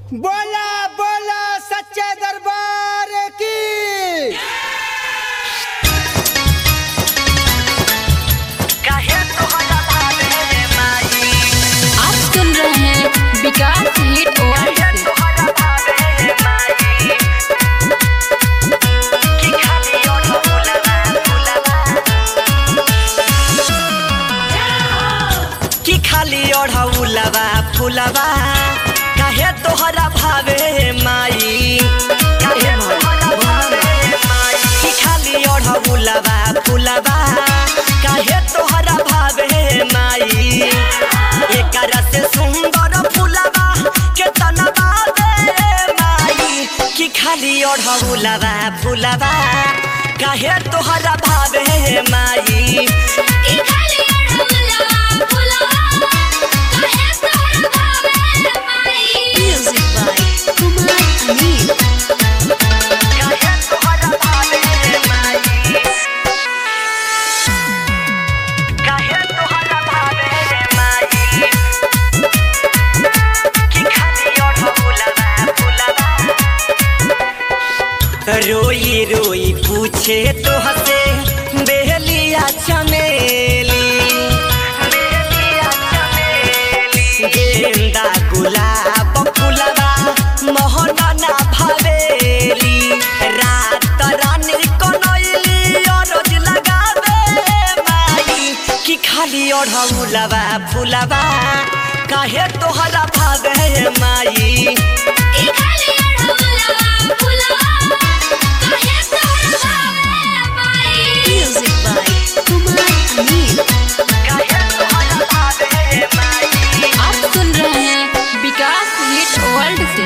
बोला बोला सच्चे दरबार की। आप सुन रहे हैं विकास हिट वर्ल्ड की खाली ओढ़ौलवा फुलवा काहे तोहरा भावे माई काहे की खाली ओढ़ौलवा फुलवा काहे तोहरा भावे माई एकर से सुंदर फुलवा के तनवा दे माई की खाली ओढ़ौलवा फुलवा काहे तोहरा भावे my music by Kumar Anil. रोई रोई पूछे तो हसे बेलिया चमेली गेंदा गुलाब फुलवा मोहना भवेली रात रानी कोनैली रोज लगावे माई की खाली ओढ़ौलवा फुलवा काहे तोहरा भावे my music by Kumar Anil. आप सुन रहे हैं विकास हिट वर्ल्ड से।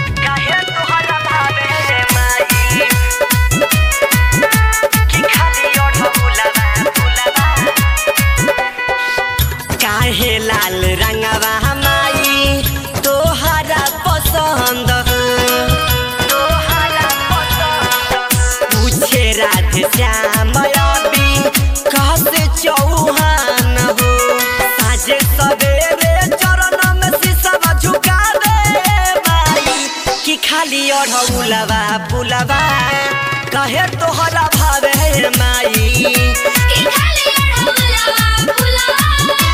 काहे लाल रंगवा माई तोहरा पसंद पूछे राधे श्याम अभी कहते चौहान हो साझे सवेरे चरण में शीशा झुका दे माई की खाली ओढ़ौलवा फुलवा कहे तोहरा भावे माई खाली